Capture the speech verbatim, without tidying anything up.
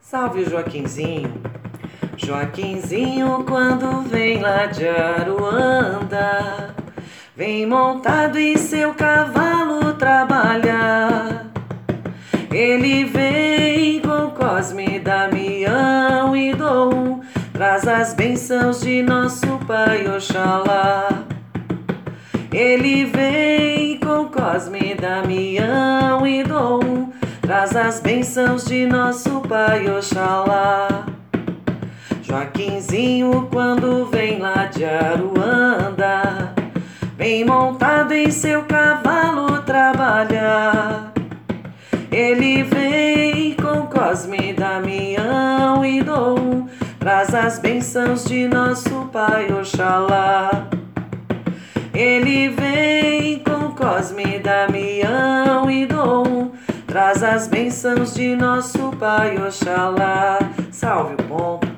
Salve o Joaquinzinho. Joaquinzinho, quando vem lá de Aruanda, vem montado em seu cavalo trabalhar. Ele vem com Cosme, Damião e Dom, traz as bênçãos de nosso Pai Oxalá. Ele vem com Cosme, Damião e Dom, traz as bênçãos de nosso Pai Oxalá. Joaquinzinho, quando vem lá de Aruanda, vem montado em seu cavalo trabalhar. Ele vem com Cosme, Damião e Dom, traz as bênçãos de nosso Pai Oxalá. Ele vem com Cosme, Damião e Dom, traz as bênçãos de nosso Pai Oxalá. Salve o ponto.